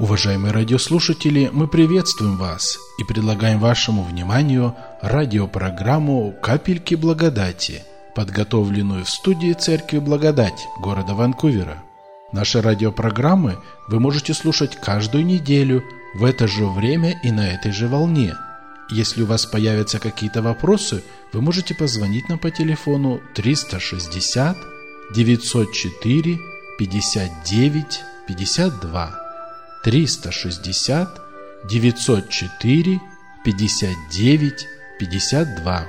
Уважаемые радиослушатели, мы приветствуем вас и предлагаем вашему вниманию радиопрограмму «Капельки благодати», подготовленную в студии Церкви Благодать города Ванкувера. Наши радиопрограммы вы можете слушать каждую неделю в это же время и на этой же волне. Если у вас появятся какие-то вопросы, вы можете позвонить нам по телефону 360 904 59 52. 360 904 59 52.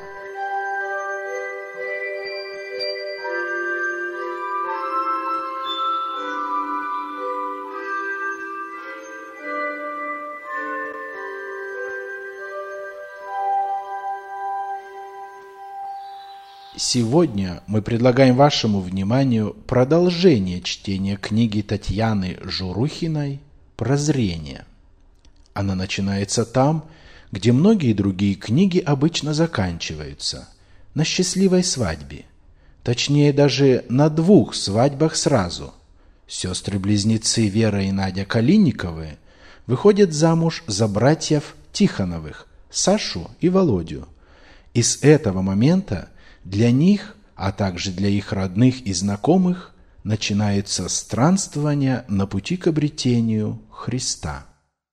Сегодня мы предлагаем вашему вниманию продолжение чтения книги Татьяны Журухиной «Прозрение». Она начинается там, где многие другие книги обычно заканчиваются, на счастливой свадьбе. Точнее, даже на 2 свадьбах сразу. Сестры-близнецы Вера и Надя Калинниковы выходят замуж за братьев Тихоновых, Сашу и Володю. И с этого момента для них, а также для их родных и знакомых, начинается странствование на пути к обретению Христа.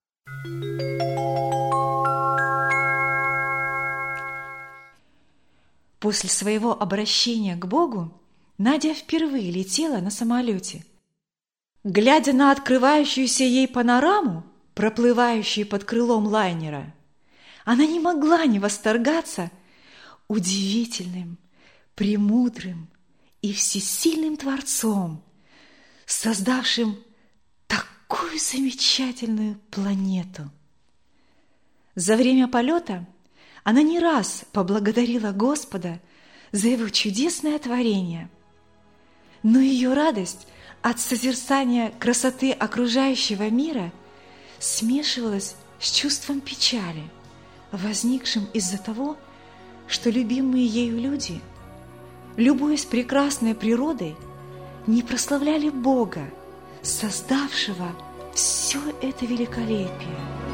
После своего обращения к Богу Надя впервые летела на самолете. Глядя на открывающуюся ей панораму, проплывающую под крылом лайнера, она не могла не восторгаться удивительным, премудрым и всесильным Творцом, создавшим такую замечательную планету. За время полета она не раз поблагодарила Господа за Его чудесное творение, но ее радость от созерцания красоты окружающего мира смешивалась с чувством печали, возникшим из-за того, что любимые ею люди, любуясь прекрасной природой, не прославляли Бога, создавшего все это великолепие.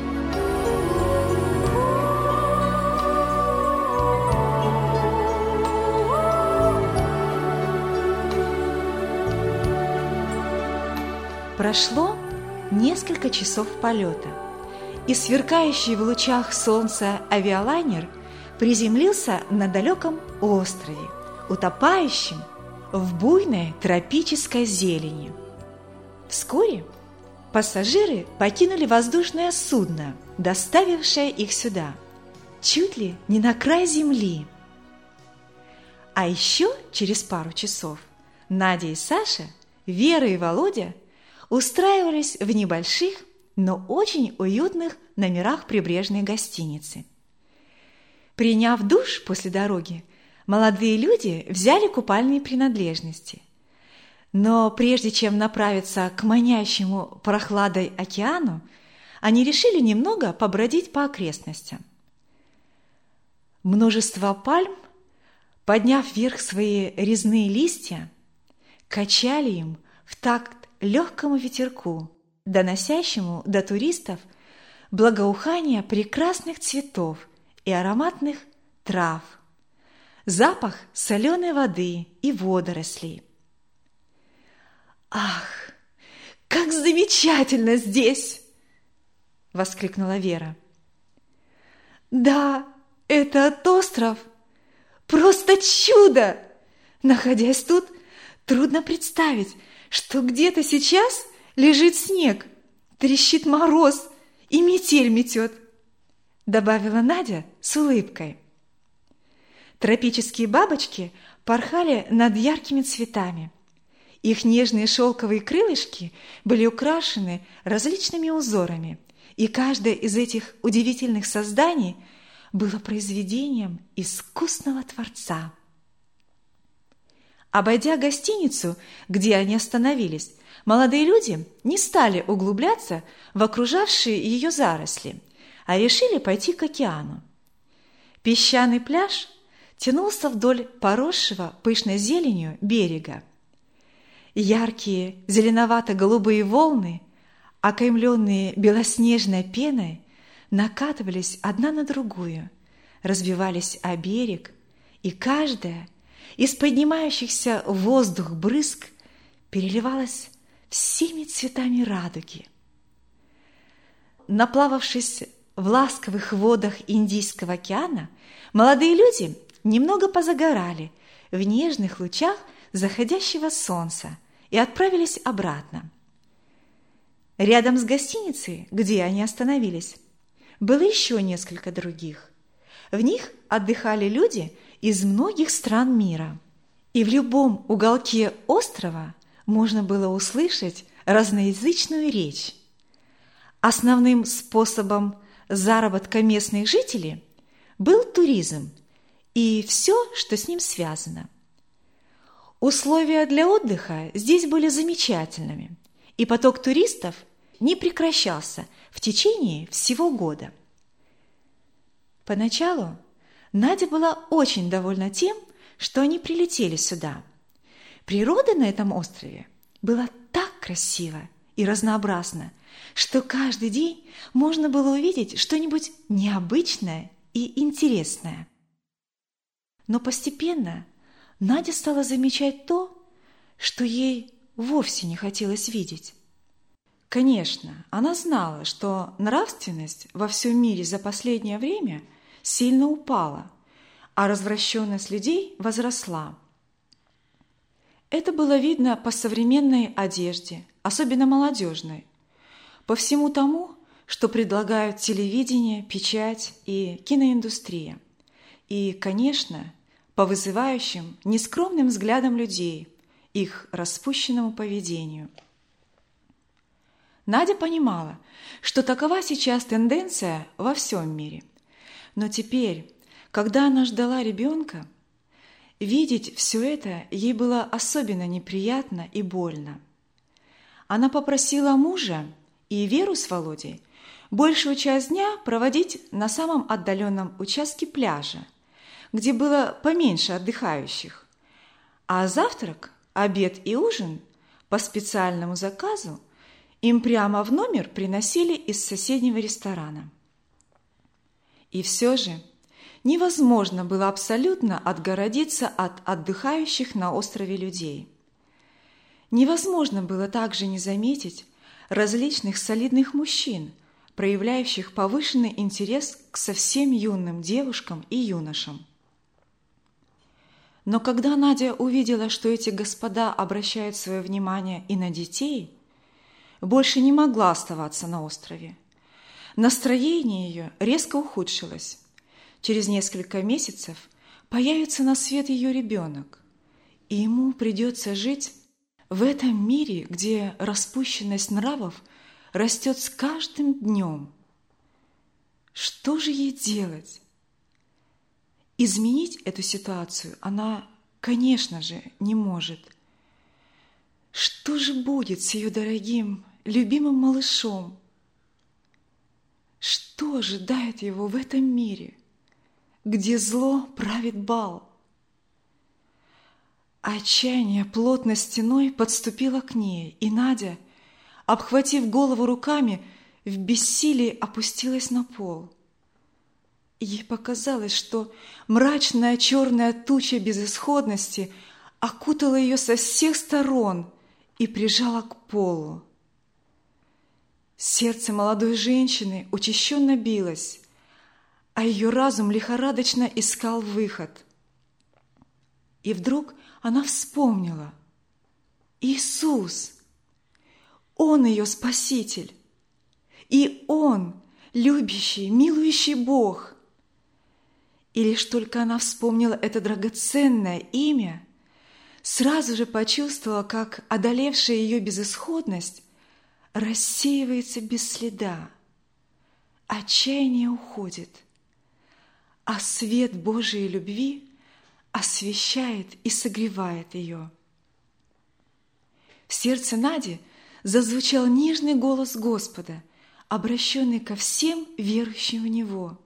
Прошло несколько часов полета, и сверкающий в лучах солнца авиалайнер приземлился на далеком острове, утопающем в буйной тропической зелени. Вскоре пассажиры покинули воздушное судно, доставившее их сюда, чуть ли не на край земли. А еще через пару часов Надя и Саша, Вера и Володя устраивались в небольших, но очень уютных номерах прибрежной гостиницы. Приняв душ после дороги, молодые люди взяли купальные принадлежности. Но прежде чем направиться к манящему прохладой океану, они решили немного побродить по окрестностям. Множество пальм, подняв вверх свои резные листья, качали им в такт легкому ветерку, доносящему до туристов благоухание прекрасных цветов и ароматных трав, запах соленой воды и водорослей. «Ах, как замечательно здесь!» — воскликнула Вера. «Да, этот остров просто чудо! Находясь тут, трудно представить, что где-то сейчас лежит снег, трещит мороз и метель метет», — добавила Надя с улыбкой. Тропические бабочки порхали над яркими цветами. Их нежные шелковые крылышки были украшены различными узорами, и каждое из этих удивительных созданий было произведением искусного Творца. Обойдя гостиницу, где они остановились, молодые люди не стали углубляться в окружавшие ее заросли, а решили пойти к океану. Песчаный пляж тянулся вдоль поросшего пышной зеленью берега. Яркие зеленовато-голубые волны окаймленные белоснежной пеной, накатывались одна на другую, разбивались о берег, и каждая из поднимающихся в воздух брызг переливалась всеми цветами радуги. Наплававшись в ласковых водах Индийского океана, молодые люди немного позагорали в нежных лучах заходящего солнца и отправились обратно. Рядом с гостиницей, где они остановились, было еще несколько других. В них отдыхали люди из многих стран мира. И в любом уголке острова можно было услышать разноязычную речь. Основным способом заработка местных жителей был туризм и все, что с ним связано. Условия для отдыха здесь были замечательными, и поток туристов не прекращался в течение всего года. Поначалу Надя была очень довольна тем, что они прилетели сюда. Природа на этом острове была так красива и разнообразна, что каждый день можно было увидеть что-нибудь необычное и интересное. Но постепенно Надя стала замечать то, что ей вовсе не хотелось видеть. Конечно, она знала, что нравственность во всем мире за последнее время сильно упала, а развращенность людей возросла. Это было видно по современной одежде, особенно молодежной, по всему тому, что предлагают телевидение, печать и киноиндустрия, и, конечно, по вызывающим, нескромным взглядам людей, их распущенному поведению. Надя понимала, что такова сейчас тенденция во всем мире. Но теперь, когда она ждала ребенка, видеть все это ей было особенно неприятно и больно. Она попросила мужа и Веру с Володей большую часть дня проводить на самом отдаленном участке пляжа, где было поменьше отдыхающих, а завтрак, обед и ужин по специальному заказу им прямо в номер приносили из соседнего ресторана. И все же невозможно было абсолютно отгородиться от отдыхающих на острове людей. Невозможно было также не заметить различных солидных мужчин, проявляющих повышенный интерес к совсем юным девушкам и юношам. Но когда Надя увидела, что эти господа обращают свое внимание и на детей, больше не могла оставаться на острове. Настроение ее резко ухудшилось. Через несколько месяцев появится на свет ее ребенок, и ему придется жить в этом мире, где распущенность нравов растет с каждым днем. Что же ей делать? Изменить эту ситуацию она, конечно же, не может. Что же будет с ее дорогим, любимым малышом? Что ожидает его в этом мире, где зло правит бал? Отчаяние плотной стеной подступило к ней, и Надя, обхватив голову руками, в бессилии опустилась на пол. Ей показалось, что мрачная черная туча безысходности окутала ее со всех сторон и прижала к полу. Сердце молодой женщины учащенно билось, а ее разум лихорадочно искал выход. И вдруг она вспомнила: Иисус! Он ее Спаситель, и Он любящий, милующий Бог. И лишь только она вспомнила это драгоценное имя, сразу же почувствовала, как одолевшая ее безысходность рассеивается без следа. Отчаяние уходит, а свет Божией любви освещает и согревает ее. В сердце Нади зазвучал нежный голос Господа, обращенный ко всем верующим в Него.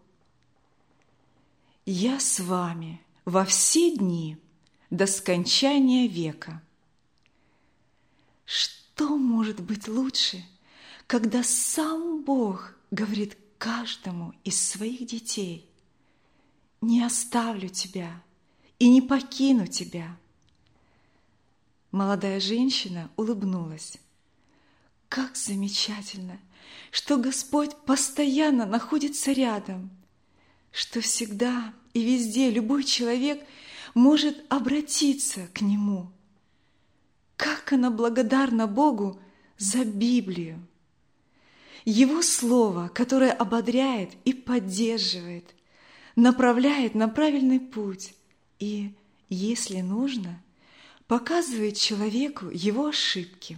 «Я с вами во все дни до скончания века». Что может быть лучше, когда сам Бог говорит каждому из своих детей: «Не оставлю тебя и не покину тебя». Молодая женщина улыбнулась. Как замечательно, что Господь постоянно находится рядом, что всегда и везде любой человек может обратиться к Нему. Как она благодарна Богу за Библию, Его Слово, которое ободряет и поддерживает, направляет на правильный путь и, если нужно, показывает человеку его ошибки.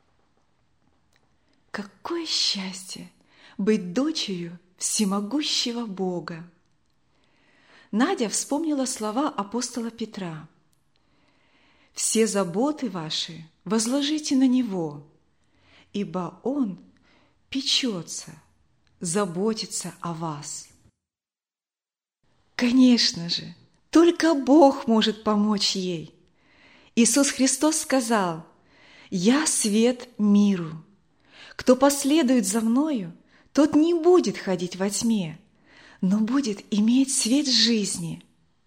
Какое счастье быть дочерью всемогущего Бога! Надя вспомнила слова апостола Петра: «Все заботы ваши возложите на Него, ибо Он печется, заботится о вас». Конечно же, только Бог может помочь ей. Иисус Христос сказал: «Я свет миру. Кто последует за Мною, тот не будет ходить во тьме, но будет иметь свет жизни».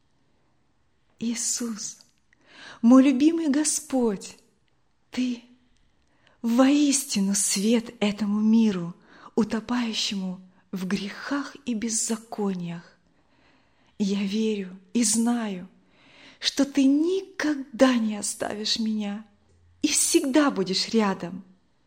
Иисус, мой любимый Господь, Ты воистину свет этому миру, утопающему в грехах и беззакониях. Я верю и знаю, что Ты никогда не оставишь меня и всегда будешь рядом.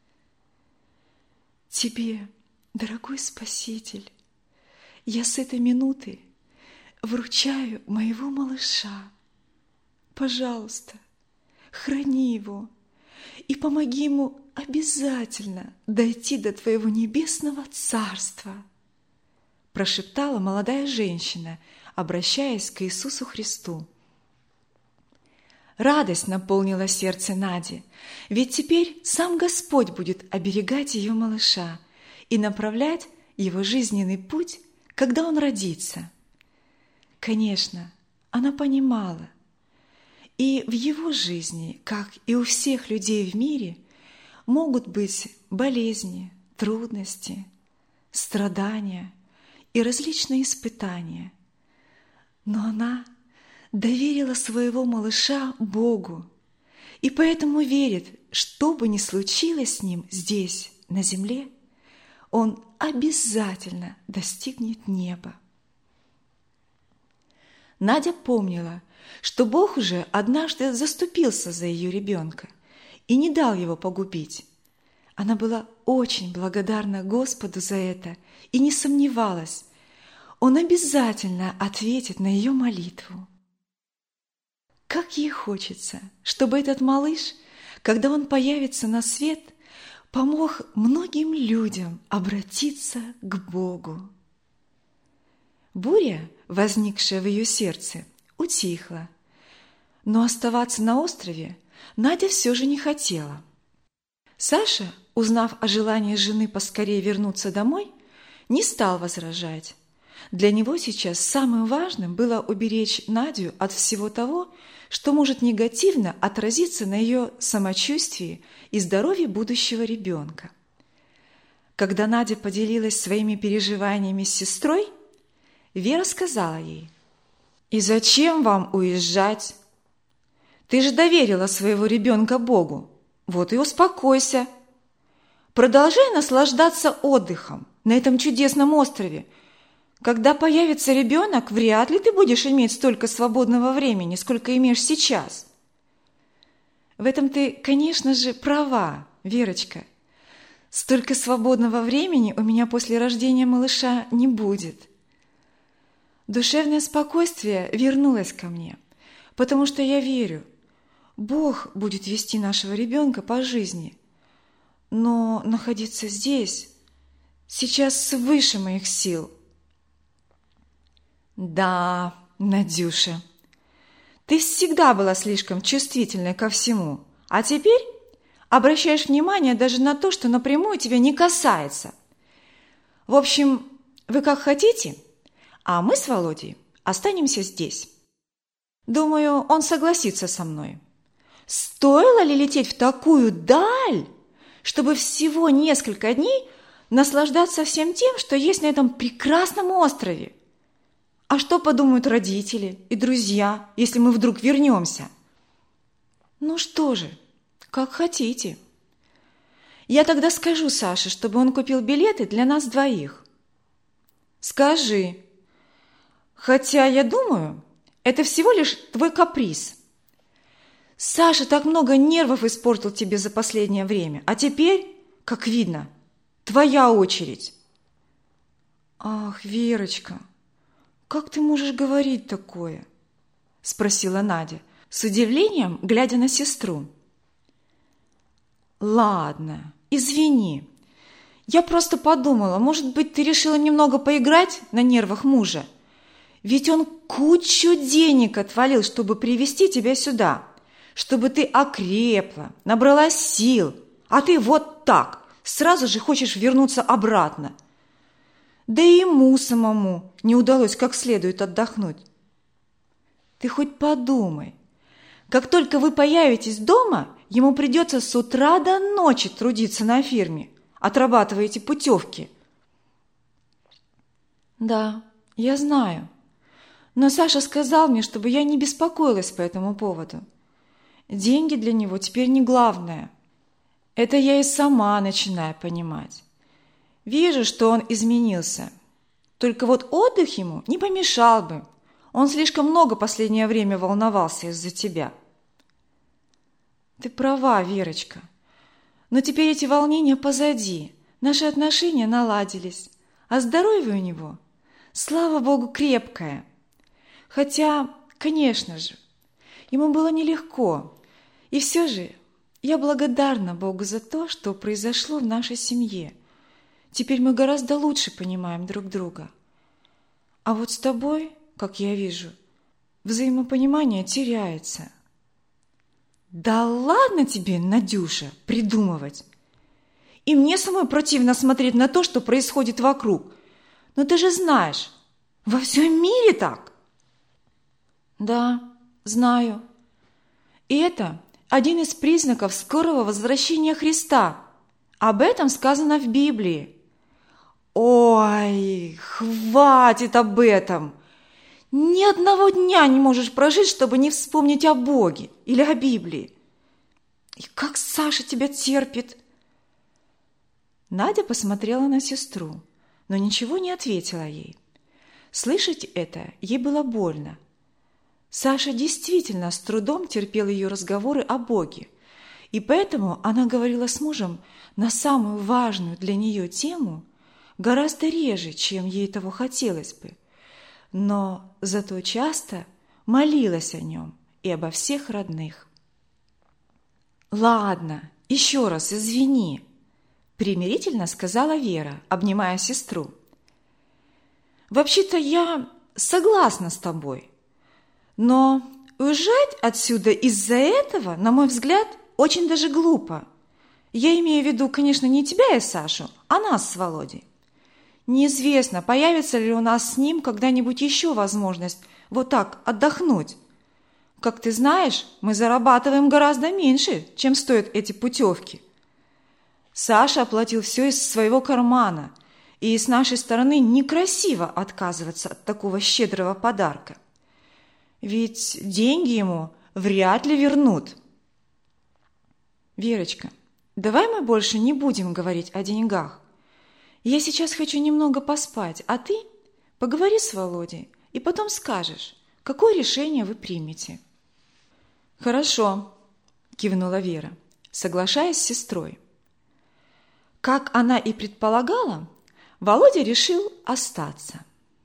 Тебе, дорогой Спаситель, я с этой минуты вручаю моего малыша. Пожалуйста, храни его и помоги ему обязательно дойти до Твоего небесного Царства, прошептала молодая женщина, обращаясь к Иисусу Христу. Радость наполнила сердце Нади, ведь теперь сам Господь будет оберегать ее малыша и направлять его жизненный путь, когда он родится. Конечно, она понимала, и в его жизни, как и у всех людей в мире, могут быть болезни, трудности, страдания и различные испытания. Но она доверила своего малыша Богу и поэтому верит, что бы ни случилось с ним здесь, на земле, он обязательно достигнет неба. Надя помнила, что Бог уже однажды заступился за ее ребенка и не дал его погубить. Она была очень благодарна Господу за это и не сомневалась, Он обязательно ответит на ее молитву. Как ей хочется, чтобы этот малыш, когда он появится на свет, помог многим людям обратиться к Богу. Буря, возникшая в ее сердце, утихла, но оставаться на острове Надя все же не хотела. Саша, узнав о желании жены поскорее вернуться домой, не стал возражать. Для него сейчас самым важным было уберечь Надю от всего того, что может негативно отразиться на ее самочувствии и здоровье будущего ребенка. Когда Надя поделилась своими переживаниями с сестрой, Вера сказала ей: «И зачем вам уезжать? Ты же доверила своего ребенка Богу, вот и успокойся. Продолжай наслаждаться отдыхом на этом чудесном острове. Когда появится ребенок, вряд ли ты будешь иметь столько свободного времени, сколько имеешь сейчас». В этом ты, конечно же, права, Верочка. Столько свободного времени у меня после рождения малыша не будет. Душевное спокойствие вернулось ко мне, потому что я верю, Бог будет вести нашего ребенка по жизни. Но находиться здесь сейчас свыше моих сил. Да, Надюша, ты всегда была слишком чувствительной ко всему, а теперь обращаешь внимание даже на то, что напрямую тебя не касается. В общем, вы как хотите, а мы с Володей останемся здесь. Думаю, он согласится со мной. Стоило ли лететь в такую даль, чтобы всего несколько дней наслаждаться всем тем, что есть на этом прекрасном острове. А что подумают родители и друзья, если мы вдруг вернемся? Ну что же, как хотите. Я тогда скажу Саше, чтобы он купил билеты для нас двоих. Скажи. Хотя, я думаю, это всего лишь твой каприз. Саша так много нервов испортил тебе за последнее время, а теперь, как видно, твоя очередь. Ах, Верочка, как ты можешь говорить такое? Спросила Надя, с удивлением глядя на сестру. Ладно, извини. Я просто подумала, может быть, ты решила немного поиграть на нервах мужа? Ведь он кучу денег отвалил, чтобы привезти тебя сюда, чтобы ты окрепла, набрала сил, а ты вот так, сразу же хочешь вернуться обратно. Да и ему самому не удалось как следует отдохнуть. Ты хоть подумай, как только вы появитесь дома, ему придется с утра до ночи трудиться на фирме, отрабатывая эти путевки. Да, я знаю. Но Саша сказал мне, чтобы я не беспокоилась по этому поводу. Деньги для него теперь не главное. Это я и сама начинаю понимать. Вижу, что он изменился. Только вот отдых ему не помешал бы. Он слишком много последнее время волновался из-за тебя. Ты права, Верочка. Но теперь эти волнения позади. Наши отношения наладились. А здоровье у него, слава Богу, крепкое. Хотя, конечно же, ему было нелегко. И все же я благодарна Богу за то, что произошло в нашей семье. Теперь мы гораздо лучше понимаем друг друга. А вот с тобой, как я вижу, взаимопонимание теряется. Да ладно тебе, Надюша, придумывать. И мне самой противно смотреть на то, что происходит вокруг. Но ты же знаешь, во всем мире так. Да, знаю. И это один из признаков скорого возвращения Христа. Об этом сказано в Библии. Ой, хватит об этом. Ни одного дня не можешь прожить, чтобы не вспомнить о Боге или о Библии. И как Саша тебя терпит. Надя посмотрела на сестру, но ничего не ответила ей. Слышать это ей было больно. Саша действительно с трудом терпел ее разговоры о Боге, и поэтому она говорила с мужем на самую важную для нее тему гораздо реже, чем ей того хотелось бы, но зато часто молилась о нем и обо всех родных. «Ладно, еще раз извини», – примирительно сказала Вера, обнимая сестру. «Вообще-то я согласна с тобой. Но уезжать отсюда из-за этого, на мой взгляд, очень даже глупо. Я имею в виду, конечно, не тебя и Сашу, а нас с Володей. Неизвестно, появится ли у нас с ним когда-нибудь еще возможность вот так отдохнуть. Как ты знаешь, мы зарабатываем гораздо меньше, чем стоят эти путевки. Саша оплатил все из своего кармана, и с нашей стороны некрасиво отказываться от такого щедрого подарка. Ведь деньги ему вряд ли вернут. Верочка, давай мы больше не будем говорить о деньгах. Я сейчас хочу немного поспать, а ты поговори с Володей и потом скажешь, какое решение вы примете. Хорошо, кивнула Вера, соглашаясь с сестрой. Как она и предполагала, Володя решил остаться.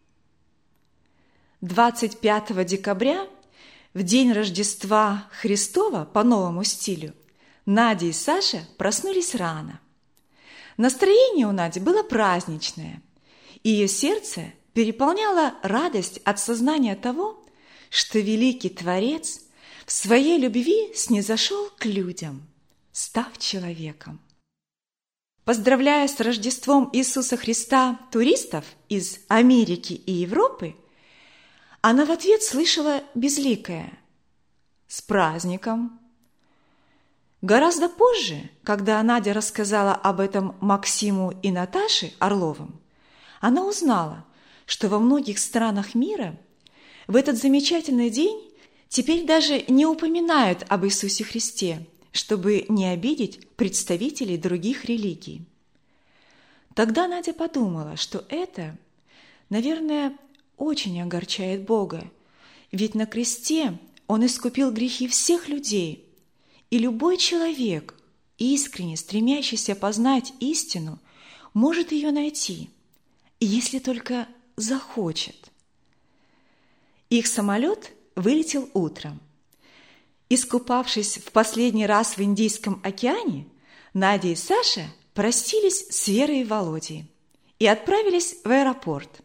25 декабря, в день Рождества Христова по новому стилю, Надя и Саша проснулись рано. Настроение у Нади было праздничное, и ее сердце переполняло радость от сознания того, что великий Творец в своей любви снизошел к людям, став человеком. Поздравляя с Рождеством Иисуса Христа туристов из Америки и Европы, она в ответ слышала безликое: «С праздником!». Гораздо позже, когда Надя рассказала об этом Максиму и Наташе Орловым, она узнала, что во многих странах мира в этот замечательный день теперь даже не упоминают об Иисусе Христе, чтобы не обидеть представителей других религий. Тогда Надя подумала, что это, наверное, очень огорчает Бога, ведь на кресте Он искупил грехи всех людей, и любой человек, искренне стремящийся познать истину, может ее найти, если только захочет. Их самолет вылетел утром. Искупавшись в последний раз в Индийском океане, Надя и Саша простились с Верой и Володей и отправились в аэропорт.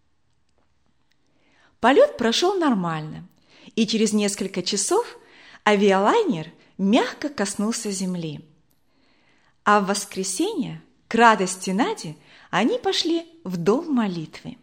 Полет прошел нормально, и через несколько часов авиалайнер мягко коснулся земли. А в воскресенье, к радости Нади, они пошли в дом молитвы.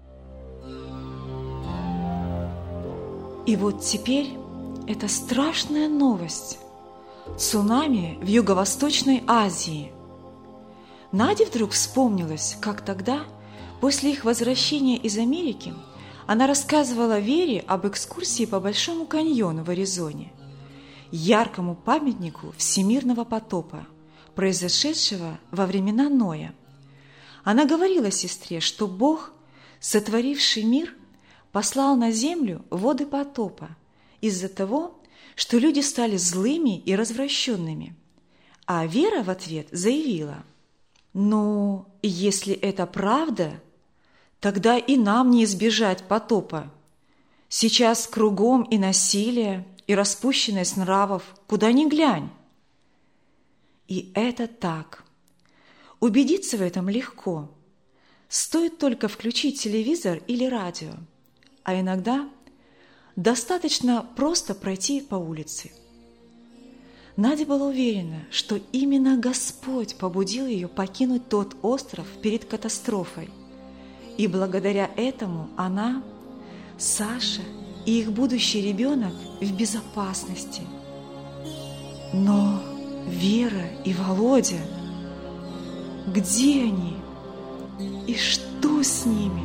И вот теперь это страшная новость. Цунами в Юго-Восточной Азии. Наде вдруг вспомнилось, как тогда, после их возвращения из Америки, она рассказывала Вере об экскурсии по Большому каньону в Аризоне, яркому памятнику всемирного потопа, произошедшего во времена Ноя. Она говорила сестре, что Бог, сотворивший мир, послал на землю воды потопа из-за того, что люди стали злыми и развращенными. А Вера в ответ заявила: «Ну, если это правда, тогда и нам не избежать потопа. Сейчас кругом и насилие, и распущенность нравов, куда ни глянь». И это так. Убедиться в этом легко. Стоит только включить телевизор или радио, а иногда достаточно просто пройти по улице. Надя была уверена, что именно Господь побудил ее покинуть тот остров перед катастрофой, и благодаря этому она, Саша и их будущий ребенок в безопасности. Но Вера и Володя, где они и что с ними?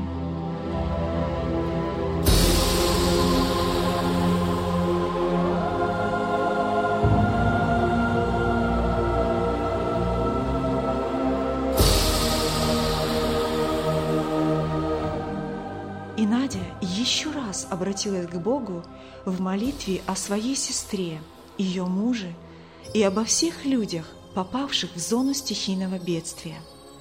И Надя еще раз обратилась к Богу в молитве о своей сестре, ее муже и обо всех людях, попавших в зону стихийного бедствия.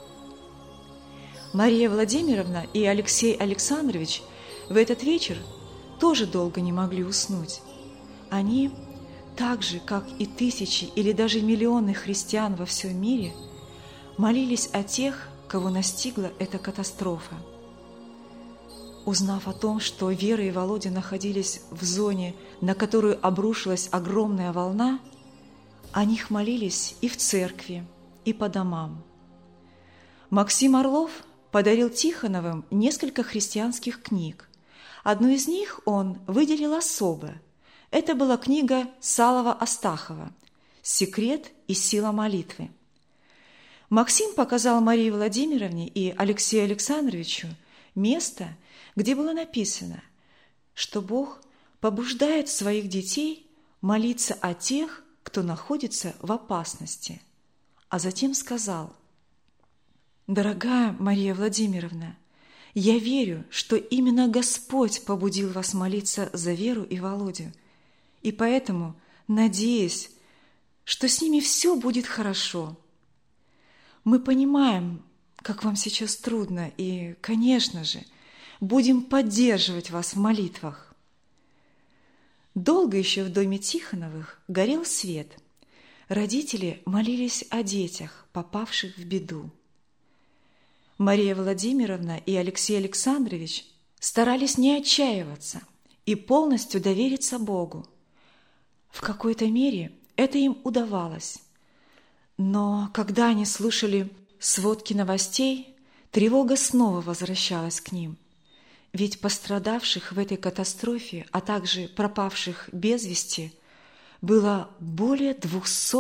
Мария Владимировна и Алексей Александрович в этот вечер тоже долго не могли уснуть. Они, так же, как и тысячи или даже миллионы христиан во всем мире, молились о тех, кого настигла эта катастрофа. Узнав о том, что Вера и Володя находились в зоне, на которую обрушилась огромная волна, о них молились и в церкви, и по домам. Максим Орлов подарил Тихоновым несколько христианских книг. Одну из них он выделил особо. Это была книга Салова-Астахова «Секрет и сила молитвы». Максим показал Марии Владимировне и Алексею Александровичу место, где было написано, что Бог побуждает своих детей молиться о тех, кто находится в опасности. А затем сказал: «Дорогая Мария Владимировна, я верю, что именно Господь побудил вас молиться за Веру и Володю, и поэтому надеюсь, что с ними все будет хорошо. Мы понимаем, как вам сейчас трудно, и, конечно же, будем поддерживать вас в молитвах». Долго еще в доме Тихоновых горел свет. Родители молились о детях, попавших в беду. Мария Владимировна и Алексей Александрович старались не отчаиваться и полностью довериться Богу. В какой-то мере это им удавалось. Но когда они слышали сводки новостей, тревога снова возвращалась к ним. Ведь пострадавших в этой катастрофе, а также пропавших без вести, было более 200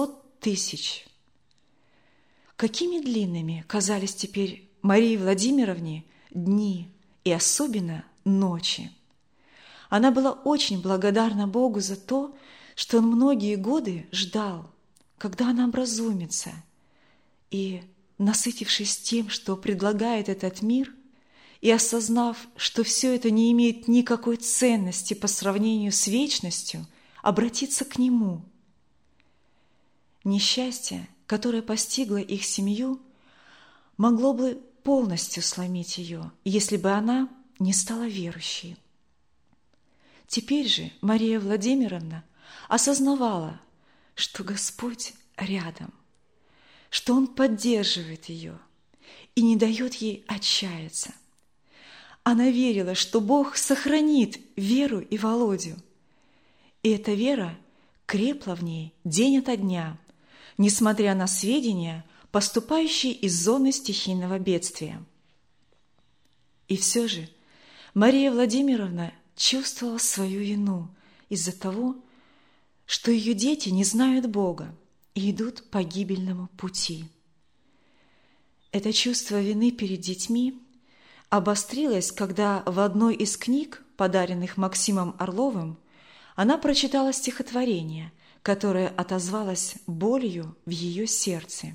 тысяч. Какими длинными казались теперь Марии Владимировне дни и особенно ночи. Она была очень благодарна Богу за то, что Он многие годы ждал, когда она образумится, и, насытившись тем, что предлагает этот мир, и осознав, что все это не имеет никакой ценности по сравнению с вечностью, обратиться к Нему. Несчастье, которое постигло их семью, могло бы полностью сломить ее, если бы она не стала верующей. Теперь же Мария Владимировна осознавала, что Господь рядом, что Он поддерживает ее и не дает ей отчаяться. Она верила, что Бог сохранит Веру и Володю. И эта вера крепла в ней день ото дня, несмотря на сведения, поступающие из зоны стихийного бедствия. И все же Мария Владимировна чувствовала свою вину из-за того, что ее дети не знают Бога и идут по гибельному пути. Это чувство вины перед детьми обострилось, когда в одной из книг, подаренных Максимом Орловым, она прочитала стихотворение, которое отозвалось болью в ее сердце.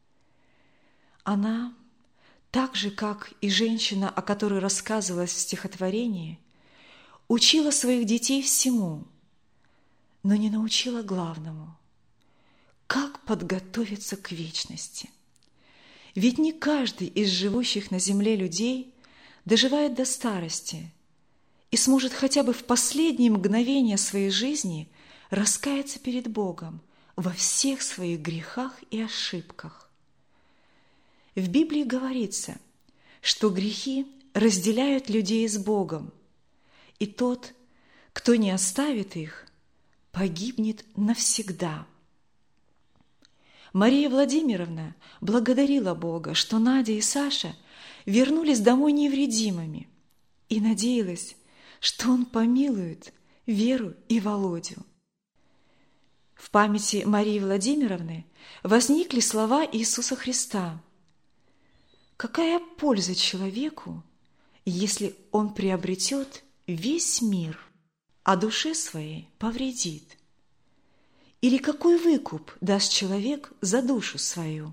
Она, так же, как и женщина, о которой рассказывалось в стихотворении, учила своих детей всему, но не научила главному – как подготовиться к вечности. Ведь не каждый из живущих на земле людей доживает до старости и сможет хотя бы в последние мгновения своей жизни раскаяться перед Богом во всех своих грехах и ошибках. В Библии говорится, что грехи разделяют людей с Богом, и тот, кто не оставит их, погибнет навсегда. Мария Владимировна благодарила Бога, что Надя и Саша вернулись домой невредимыми, и надеялась, что Он помилует Веру и Володю. В памяти Марии Владимировны возникли слова Иисуса Христа: «Какая польза человеку, если он приобретет весь мир, а душе своей повредит? Или какой выкуп даст человек за душу свою?»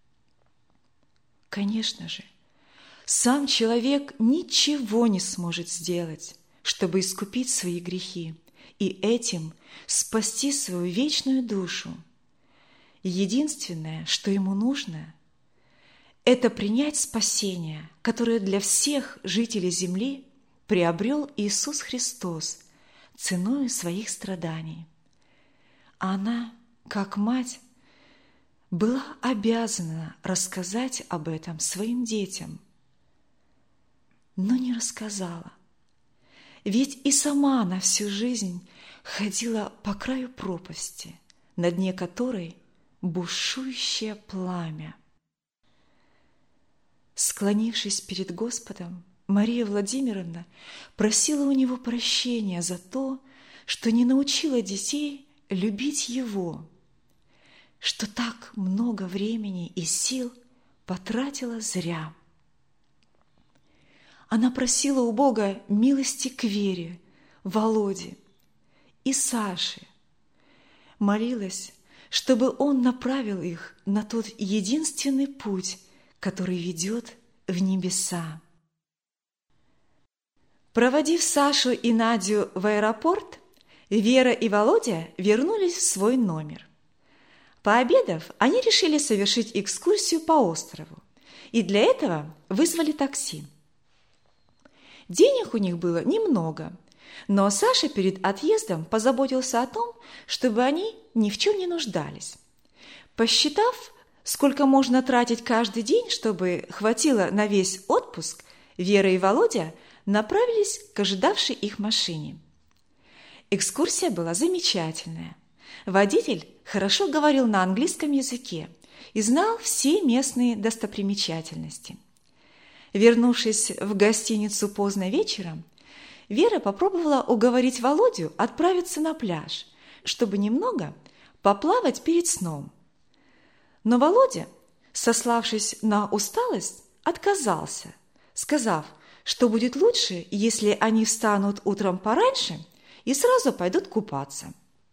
Конечно же, сам человек ничего не сможет сделать, чтобы искупить свои грехи и этим спасти свою вечную душу. Единственное, что ему нужно, это принять спасение, которое для всех жителей земли приобрел Иисус Христос ценою своих страданий. А она, как мать, была обязана рассказать об этом своим детям, но не рассказала. Ведь и сама она всю жизнь ходила по краю пропасти, на дне которой бушующее пламя. Склонившись перед Господом, Мария Владимировна просила у Него прощения за то, что не научила детей любить Его, что так много времени и сил потратила зря. Она просила у Бога милости к Вере, Володе и Саше, молилась, чтобы Он направил их на тот единственный путь, который ведет в небеса. Проводив Сашу и Надю в аэропорт, Вера и Володя вернулись в свой номер. Пообедав, они решили совершить экскурсию по острову, и для этого вызвали такси. Денег у них было немного, но Саша перед отъездом позаботился о том, чтобы они ни в чем не нуждались. Посчитав, сколько можно тратить каждый день, чтобы хватило на весь отпуск, Вера и Володя направились к ожидавшей их машине. Экскурсия была замечательная. Водитель хорошо говорил на английском языке и знал все местные достопримечательности. Вернувшись в гостиницу поздно вечером, Вера попробовала уговорить Володю отправиться на пляж, чтобы немного поплавать перед сном, Но Володя, сославшись на усталость, отказался, сказав, что будет лучше, если они встанут утром пораньше и сразу пойдут купаться.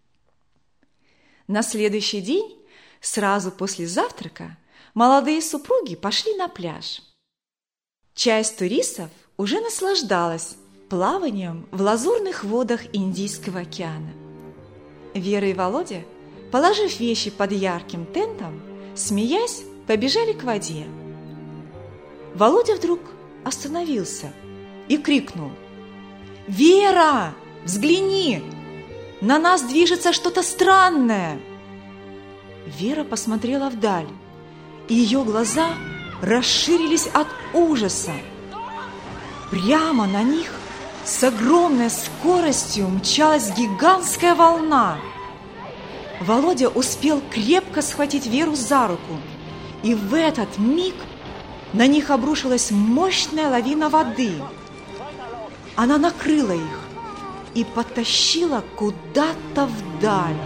На следующий день, сразу после завтрака, молодые супруги пошли на пляж. Часть туристов уже наслаждалась плаванием в лазурных водах Индийского океана. Вера и Володя, положив вещи под ярким тентом, смеясь, побежали к воде. Володя вдруг остановился и крикнул: «Вера, взгляни! На нас движется что-то странное!» Вера посмотрела вдаль, и ее глаза расширились от ужаса. Прямо на них с огромной скоростью мчалась гигантская волна. Володя успел крепко схватить Веру за руку, и в этот миг на них обрушилась мощная лавина воды. Она накрыла их и потащила куда-то вдаль.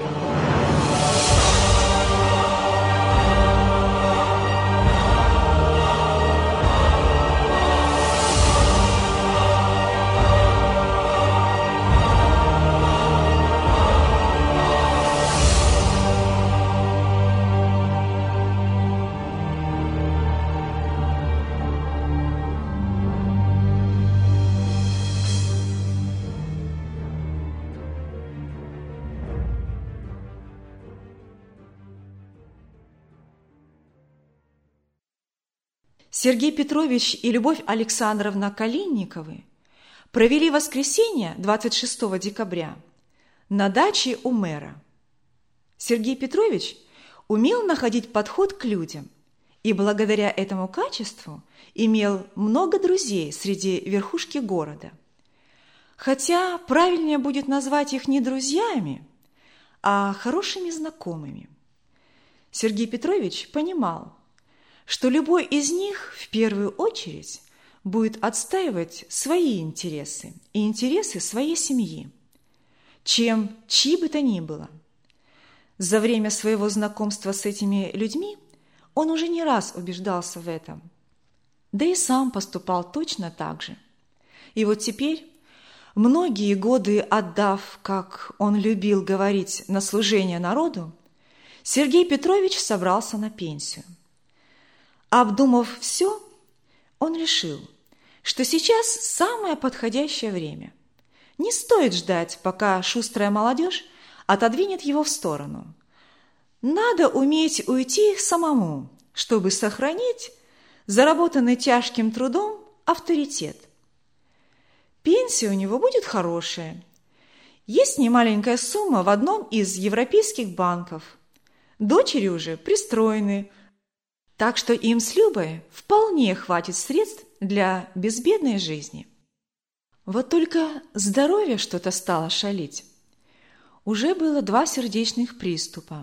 Сергей Петрович и Любовь Александровна Калинниковы провели воскресенье 26 декабря на даче у мэра. Сергей Петрович умел находить подход к людям и благодаря этому качеству имел много друзей среди верхушки города. Хотя правильнее будет назвать их не друзьями, а хорошими знакомыми. Сергей Петрович понимал, что любой из них в первую очередь будет отстаивать свои интересы и интересы своей семьи, чем чьи бы то ни было. За время своего знакомства с этими людьми он уже не раз убеждался в этом, да и сам поступал точно так же. И вот теперь, многие годы отдав, как он любил говорить, на служение народу, Сергей Петрович собрался на пенсию. Обдумав все, он решил, что сейчас самое подходящее время. Не стоит ждать, пока шустрая молодежь отодвинет его в сторону. Надо уметь уйти самому, чтобы сохранить заработанный тяжким трудом авторитет. Пенсия у него будет хорошая. Есть немаленькая сумма в одном из европейских банков. Дочери уже пристроены, так что им с Любой вполне хватит средств для безбедной жизни. Вот только здоровье что-то стало шалить. Уже было 2 сердечных приступа.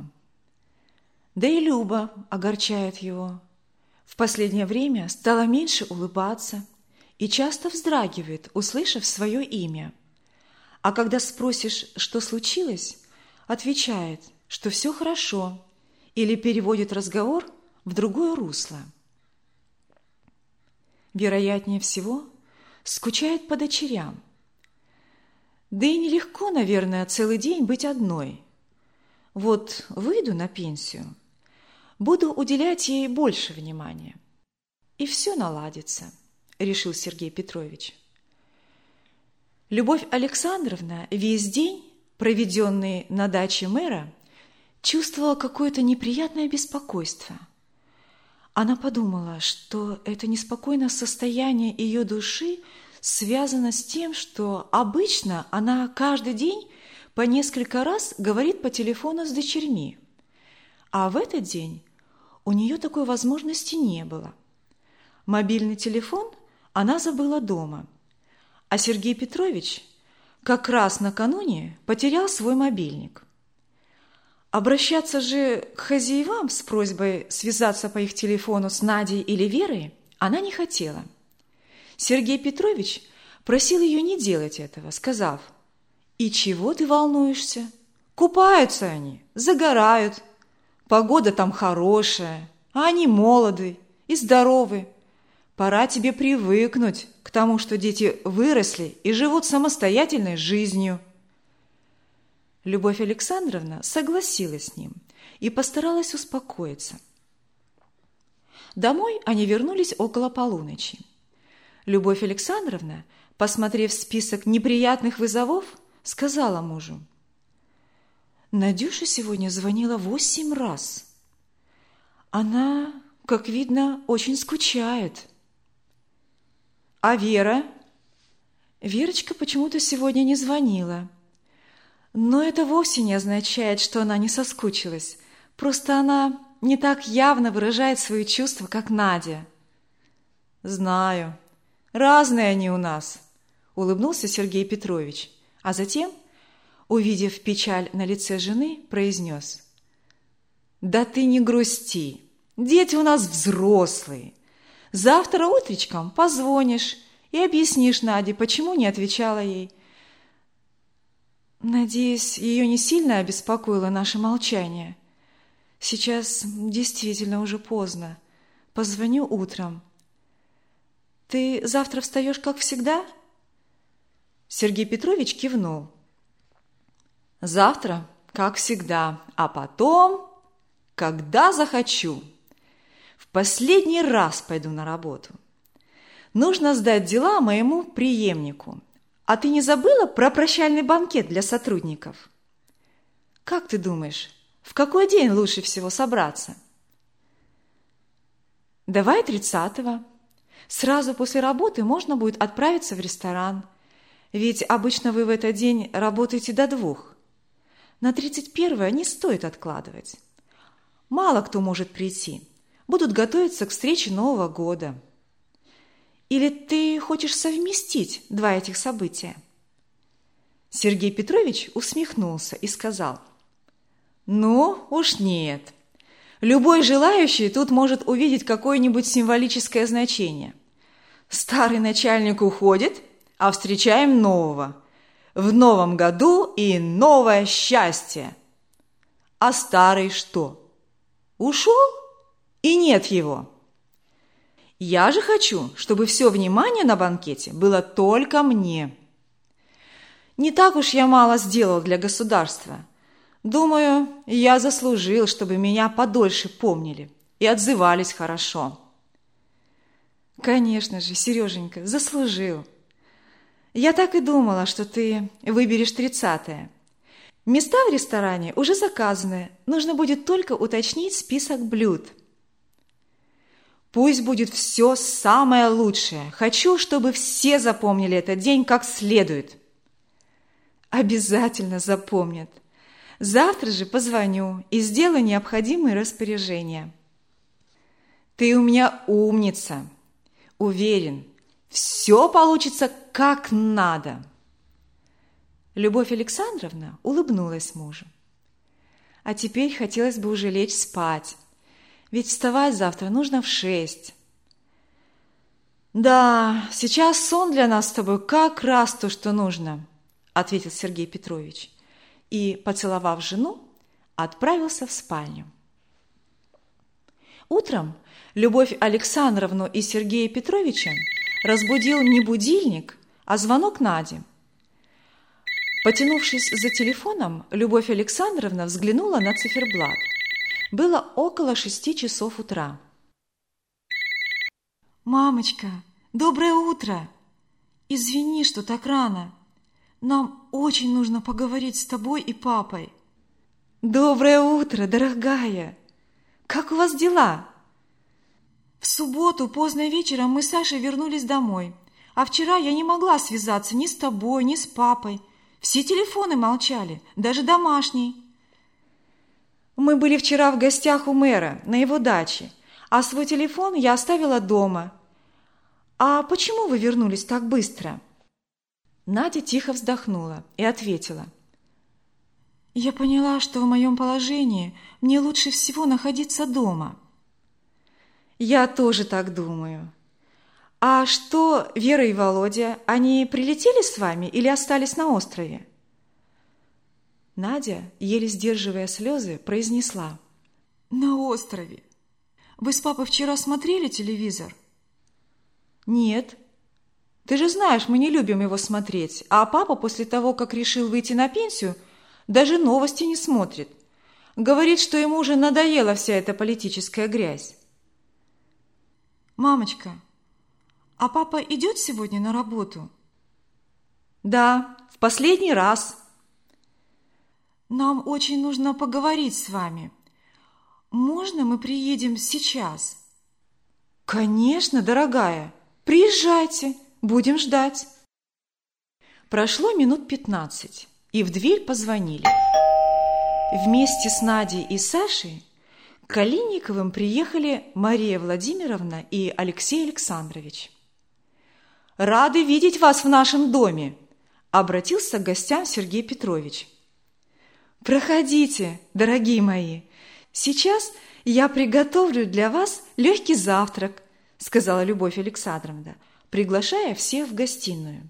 Да и Люба огорчает его. В последнее время стала меньше улыбаться и часто вздрагивает, услышав свое имя. А когда спросишь, что случилось, отвечает, что все хорошо, или переводит разговор в другое русло. Вероятнее всего, скучает по дочерям. Да и нелегко, наверное, целый день быть одной. Вот выйду на пенсию, буду уделять ей больше внимания. И все наладится, решил Сергей Петрович. Любовь Александровна весь день, проведенный на даче мэра, чувствовала какое-то неприятное беспокойство. Она подумала, что это неспокойное состояние ее души связано с тем, что обычно она каждый день по несколько раз говорит по телефону с дочерьми, а в этот день у нее такой возможности не было. Мобильный телефон она забыла дома, а Сергей Петрович как раз накануне потерял свой мобильник. Обращаться же к хозяевам с просьбой связаться по их телефону с Надей или Верой она не хотела. Сергей Петрович просил ее не делать этого, сказав: «И чего ты волнуешься? Купаются они, загорают. Погода там хорошая, а они молоды и здоровы. Пора тебе привыкнуть к тому, что дети выросли и живут самостоятельной жизнью». Любовь Александровна согласилась с ним и постаралась успокоиться. Домой они вернулись около полуночи. Любовь Александровна, посмотрев список неприятных вызовов, сказала мужу: «Надюша сегодня звонила 8 раз. Она, как видно, очень скучает». «А Вера?» «Верочка почему-то сегодня не звонила. Но это вовсе не означает, что она не соскучилась. Просто она не так явно выражает свои чувства, как Надя». «Знаю. Разные они у нас», – улыбнулся Сергей Петрович, а затем, увидев печаль на лице жены, произнес: «Да ты не грусти, дети у нас взрослые. Завтра утречком позвонишь и объяснишь Наде, почему не отвечала ей». «Надеюсь, ее не сильно обеспокоило наше молчание. Сейчас действительно уже поздно. Позвоню утром. Ты завтра встаешь, как всегда?» Сергей Петрович кивнул. «Завтра, как всегда, а потом, когда захочу. В последний раз пойду на работу. Нужно сдать дела моему преемнику. А ты не забыла про прощальный банкет для сотрудников? Как ты думаешь, в какой день лучше всего собраться?» «Давай 30-го. Сразу после работы можно будет отправиться в ресторан. Ведь обычно вы в этот день работаете до 2. На 31-е не стоит откладывать. Мало кто может прийти. Будут готовиться к встрече Нового года. Или ты хочешь совместить 2 этих события?» Сергей Петрович усмехнулся и сказал: «Ну, уж нет. Любой желающий тут может увидеть какое-нибудь символическое значение. Старый начальник уходит, а встречаем нового. В новом году и новое счастье. А старый что? Ушел? И нет его. Я же хочу, чтобы все внимание на банкете было только мне. Не так уж я мало сделал для государства. Думаю, я заслужил, чтобы меня подольше помнили и отзывались хорошо». «Конечно же, Сереженька, заслужил. Я так и думала, что ты выберешь 30-е. Места в ресторане уже заказаны, нужно будет только уточнить список блюд». «Пусть будет все самое лучшее. Хочу, чтобы все запомнили этот день как следует». «Обязательно запомнят. Завтра же позвоню и сделаю необходимые распоряжения». «Ты у меня умница. Уверен, все получится как надо». Любовь Александровна улыбнулась мужу. «А теперь хотелось бы уже лечь спать. Ведь вставать завтра нужно в 6. «Да, сейчас сон для нас с тобой как раз то, что нужно», – ответил Сергей Петрович и, поцеловав жену, отправился в спальню. Утром Любовь Александровну и Сергея Петровича разбудил не будильник, а звонок Нади. Потянувшись за телефоном, Любовь Александровна взглянула на циферблат. Было около 6 часов утра. «Мамочка, доброе утро! Извини, что так рано. Нам очень нужно поговорить с тобой и папой». «Доброе утро, дорогая! Как у вас дела?» «В субботу поздно вечером мы с Сашей вернулись домой, а вчера я не могла связаться ни с тобой, ни с папой. Все телефоны молчали, даже домашний». «Мы были вчера в гостях у мэра на его даче, а свой телефон я оставила дома. А почему вы вернулись так быстро?» Надя тихо вздохнула и ответила: «Я поняла, что в моем положении мне лучше всего находиться дома». «Я тоже так думаю. А что, Вера и Володя, они прилетели с вами или остались на острове?» Надя, еле сдерживая слезы, произнесла: На острове. Вы с папой вчера смотрели телевизор? Нет. Ты же знаешь, мы не любим его смотреть. А папа после того, как решил выйти на пенсию, даже новости не смотрит. Говорит, что ему уже надоела вся эта политическая грязь. Мамочка, а папа идет сегодня на работу? Да, в последний раз. Нам очень нужно поговорить с вами. Можно мы приедем сейчас? Конечно, дорогая. Приезжайте, будем ждать. Прошло минут 15, и в дверь позвонили. Вместе с Надей и Сашей к Калинниковым приехали Мария Владимировна и Алексей Александрович. «Рады видеть вас в нашем доме», – обратился к гостям Сергей Петрович. «Проходите, дорогие мои. Сейчас я приготовлю для вас легкий завтрак», – сказала Любовь Александровна, приглашая всех в гостиную.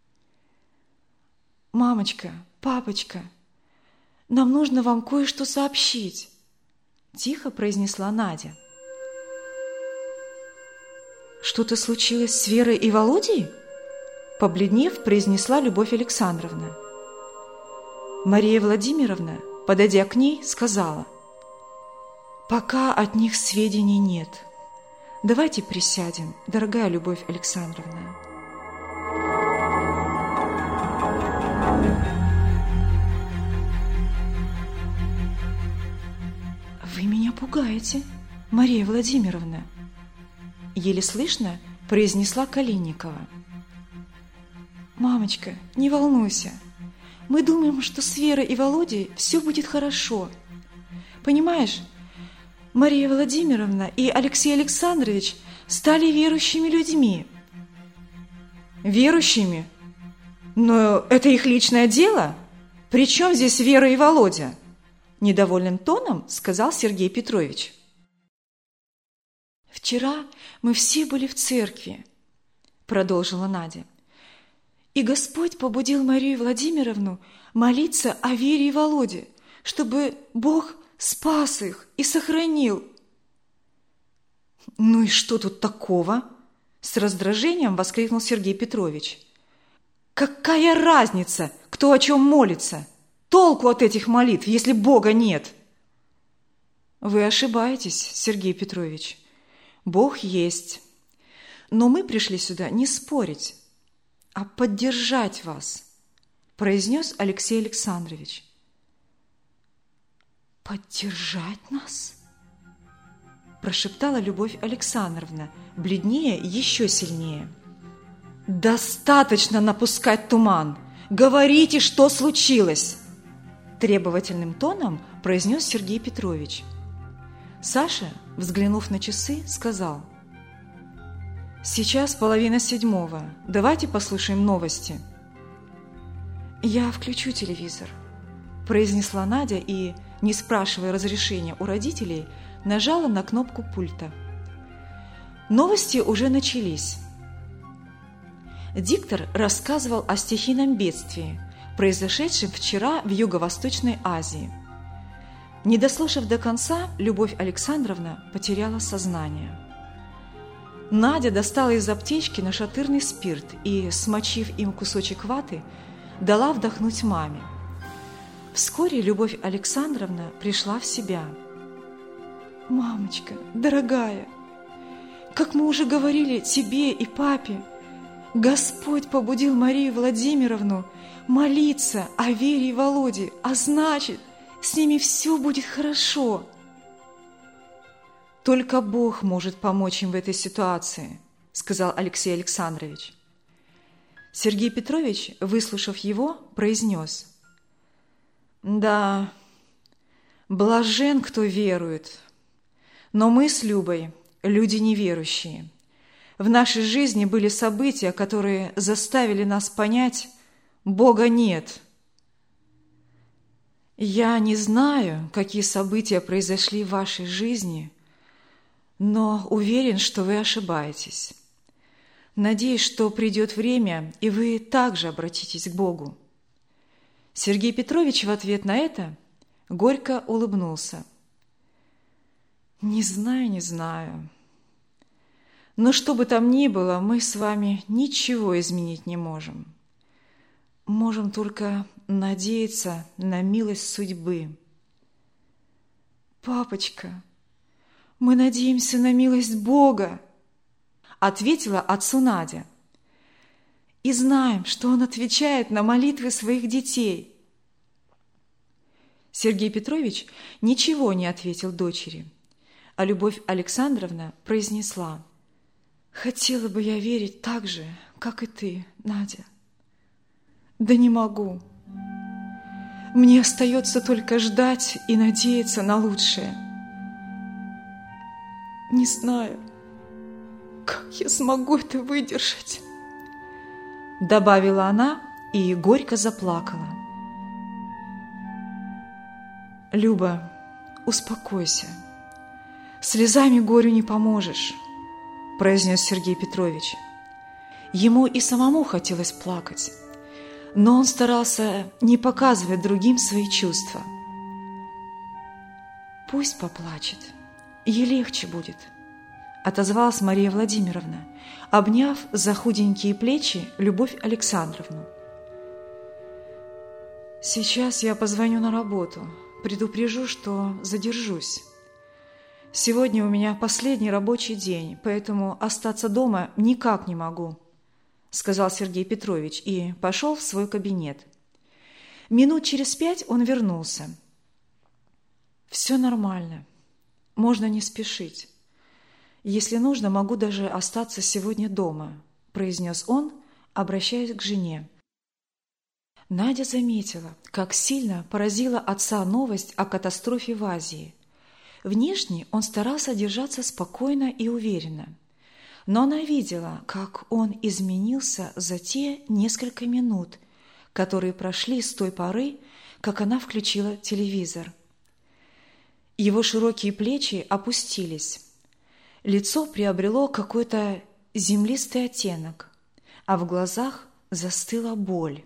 «Мамочка, папочка, нам нужно вам кое-что сообщить», – тихо произнесла Надя. «Что-то случилось с Верой и Володей?» – побледнев, произнесла Любовь Александровна. Мария Владимировна, подойдя к ней, сказала: «Пока от них сведений нет. Давайте присядем, дорогая Любовь Александровна». «Вы меня пугаете, Мария Владимировна», – еле слышно произнесла Калинникова. «Мамочка, не волнуйся. Мы думаем, что с Верой и Володей все будет хорошо. Понимаешь, Мария Владимировна и Алексей Александрович стали верующими людьми». «Верующими? Но это их личное дело. При чем здесь Вера и Володя?» Недовольным тоном сказал Сергей Петрович. «Вчера мы все были в церкви», – продолжила Надя. «И Господь побудил Марию Владимировну молиться о Вере и Володе, чтобы Бог спас их и сохранил». «Ну и что тут такого?» – с раздражением воскликнул Сергей Петрович. «Какая разница, кто о чем молится? Толку от этих молитв, если Бога нет?» «Вы ошибаетесь, Сергей Петрович. Бог есть. Но мы пришли сюда не спорить, а поддержать вас», – произнес Алексей Александрович. «Поддержать нас?» – прошептала Любовь Александровна, бледнее еще сильнее. «Достаточно напускать туман! Говорите, что случилось!» – требовательным тоном произнес Сергей Петрович. Саша, взглянув на часы, сказал: «Сейчас 6:30. Давайте послушаем новости». «Я включу телевизор», – произнесла Надя и, не спрашивая разрешения у родителей, нажала на кнопку пульта. Новости уже начались. Диктор рассказывал о стихийном бедствии, произошедшем вчера в Юго-Восточной Азии. Не дослушав до конца, Любовь Александровна потеряла сознание. Надя достала из аптечки нашатырный спирт и, смочив им кусочек ваты, дала вдохнуть маме. Вскоре Любовь Александровна пришла в себя. «Мамочка, дорогая, как мы уже говорили тебе и папе, Господь побудил Марию Владимировну молиться о Вере и Володе, а значит, с ними все будет хорошо. Только Бог может помочь им в этой ситуации», – сказал Алексей Александрович. Сергей Петрович, выслушав его, произнес: «Да, блажен, кто верует. Но мы с Любой люди неверующие. В нашей жизни были события, которые заставили нас понять: Бога нет. Я не знаю, какие события произошли в вашей жизни, но уверен, что вы ошибаетесь. Надеюсь, что придет время, и вы также обратитесь к Богу». Сергей Петрович в ответ на это горько улыбнулся. Не знаю. Но что бы там ни было, мы с вами ничего изменить не можем. Можем только надеяться на милость судьбы. Папочка, мы надеемся на милость Бога, ответила отцу Надя. И знаем, что Он отвечает на молитвы своих детей. Сергей Петрович ничего не ответил дочери, а Любовь Александровна произнесла: «Хотела бы я верить так же, как и ты, Надя. Да не могу. Мне остается только ждать и надеяться на лучшее. Не знаю, как я смогу это выдержать», добавила она и горько заплакала. «Люба, успокойся. Слезами горю не поможешь», произнес Сергей Петрович. Ему и самому хотелось плакать, но он старался не показывать другим свои чувства. «Пусть поплачет, ей легче будет», отозвалась Мария Владимировна, обняв за худенькие плечи Любовь Александровну. «Сейчас я позвоню на работу, предупрежу, что задержусь. Сегодня у меня последний рабочий день, поэтому остаться дома никак не могу», сказал Сергей Петрович и пошел в свой кабинет. Минут через 5 он вернулся. «Все нормально, можно не спешить. Если нужно, могу даже остаться сегодня дома», произнес он, обращаясь к жене. Надя заметила, как сильно поразила отца новость о катастрофе в Азии. Внешне он старался держаться спокойно и уверенно, но она видела, как он изменился за те несколько минут, которые прошли с той поры, как она включила телевизор. Его широкие плечи опустились, лицо приобрело какой-то землистый оттенок, а в глазах застыла боль.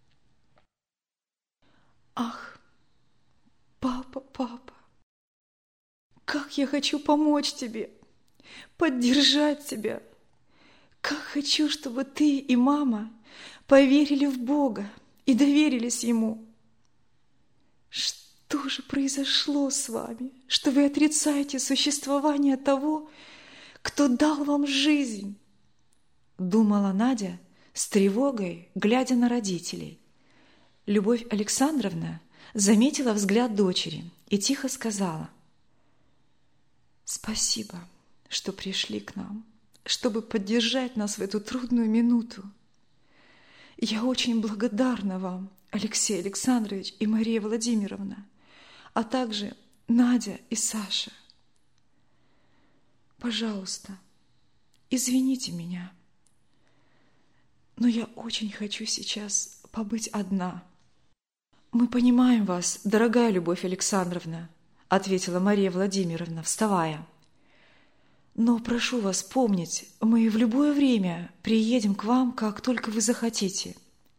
«Ах, папа, как я хочу помочь тебе, поддержать тебя! Как хочу, чтобы ты и мама поверили в Бога и доверились Ему! Что же произошло с вами, что вы отрицаете существование того, кто дал вам жизнь?» думала Надя с тревогой, глядя на родителей. Любовь Александровна заметила взгляд дочери и тихо сказала: «Спасибо, что пришли к нам, чтобы поддержать нас в эту трудную минуту. Я очень благодарна вам, Алексей Александрович и Мария Владимировна, а также Надя и Саша. Пожалуйста, извините меня, но я очень хочу сейчас побыть одна». «Мы понимаем вас, дорогая Любовь Александровна», ответила Мария Владимировна, вставая. «Но прошу вас помнить, мы в любое время приедем к вам, как только вы захотите».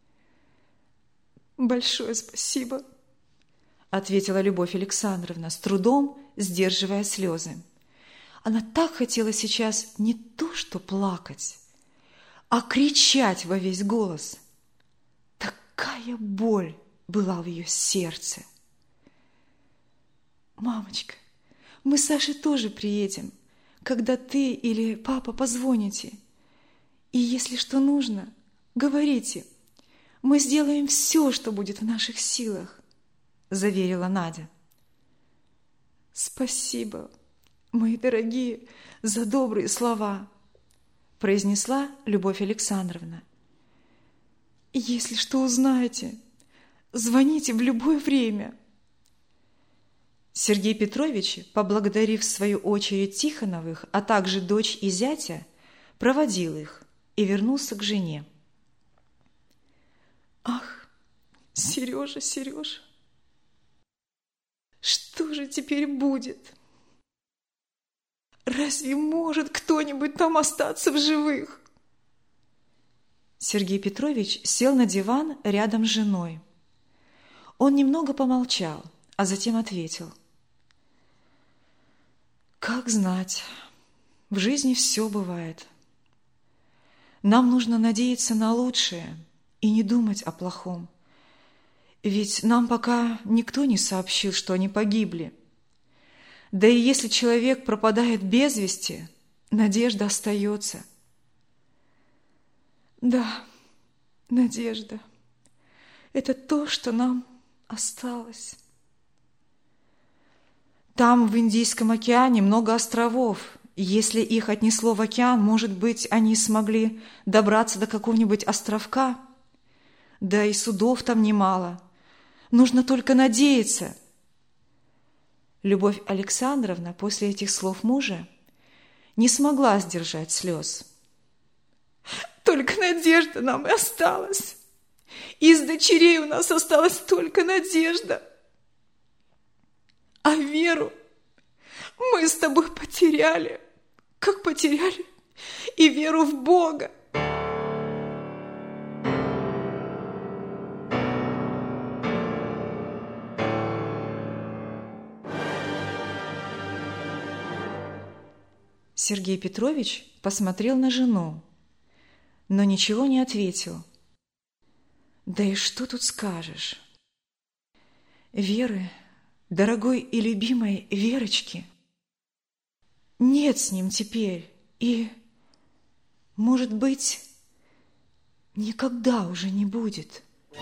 «Большое спасибо», ответила Любовь Александровна, с трудом сдерживая слезы. Она так хотела сейчас не то что плакать, а кричать во весь голос. Такая боль была в ее сердце. «Мамочка, мы с Сашей тоже приедем, когда ты или папа позвоните. И если что нужно, говорите. Мы сделаем все, что будет в наших силах», заверила Надя. «Спасибо, мои дорогие, за добрые слова», произнесла Любовь Александровна. «Если что узнаете, звоните в любое время». Сергей Петрович, поблагодарив в свою очередь Тихоновых, а также дочь и зятя, проводил их и вернулся к жене. «Ах, Сережа, что же теперь будет? Разве может кто-нибудь там остаться в живых?» Сергей Петрович сел на диван рядом с женой. Он немного помолчал, а затем ответил: Как знать, в жизни все бывает. Нам нужно надеяться на лучшее и не думать о плохом. Ведь нам пока никто не сообщил, что они погибли. Да и если человек пропадает без вести, надежда остается. Да, надежда – это то, что нам осталось. Там, в Индийском океане, много островов. Если их отнесло в океан, может быть, они смогли добраться до какого-нибудь островка. Да и судов там немало. Нужно только надеяться. Любовь Александровна после этих слов мужа не смогла сдержать слез. Только надежда нам и осталась. Из дочерей у нас осталась только надежда. А веру мы с тобой потеряли, как потеряли и веру в Бога. Сергей Петрович посмотрел на жену, но ничего не ответил. Да и что тут скажешь? Веры, дорогой и любимой Верочки, нет с ним теперь и, может быть, никогда уже не будет.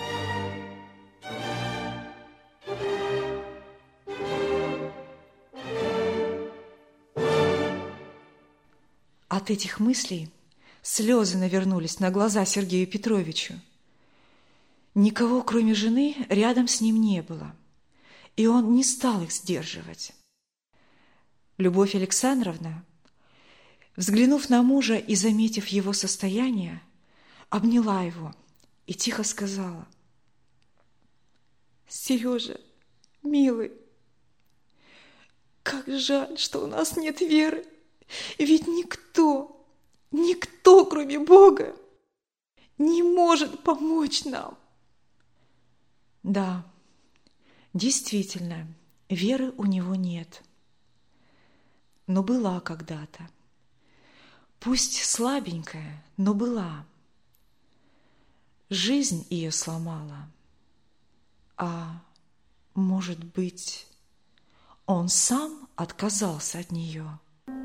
От этих мыслей слезы навернулись на глаза Сергею Петровичу. Никого, кроме жены, рядом с ним не было, и он не стал их сдерживать. Любовь Александровна, взглянув на мужа и заметив его состояние, обняла его и тихо сказала: «Сережа, милый, как жаль, что у нас нет веры, ведь никто, кроме Бога, не может помочь нам». Да, действительно, веры у него нет. Но была когда-то. Пусть слабенькая, но была. Жизнь ее сломала. А может быть, он сам отказался от нее?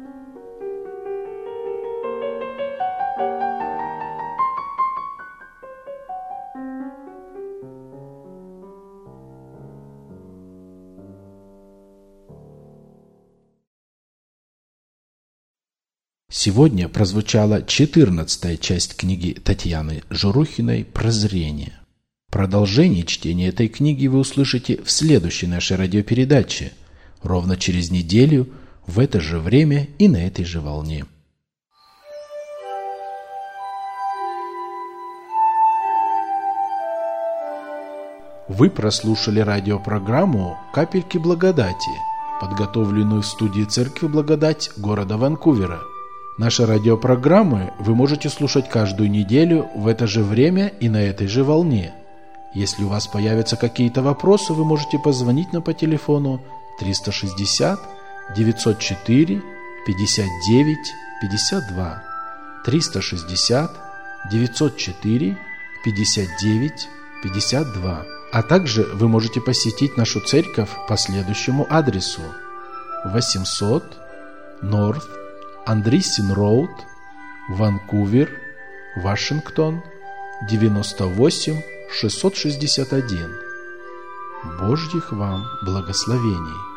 Сегодня прозвучала 14-я часть книги Татьяны Журухиной «Прозрение». Продолжение чтения этой книги вы услышите в следующей нашей радиопередаче, ровно через неделю, в это же время и на этой же волне. Вы прослушали радиопрограмму «Капельки благодати», подготовленную в студии Церкви Благодать города Ванкувера. Наши радиопрограммы вы можете слушать каждую неделю в это же время и на этой же волне. Если у вас появятся какие-то вопросы, вы можете позвонить нам по телефону 360 904 59 52 360 904 59 52. А также вы можете посетить нашу церковь по следующему адресу: 800 North Андрисин Роуд, Ванкувер, Вашингтон, 98661. Божьих вам благословений!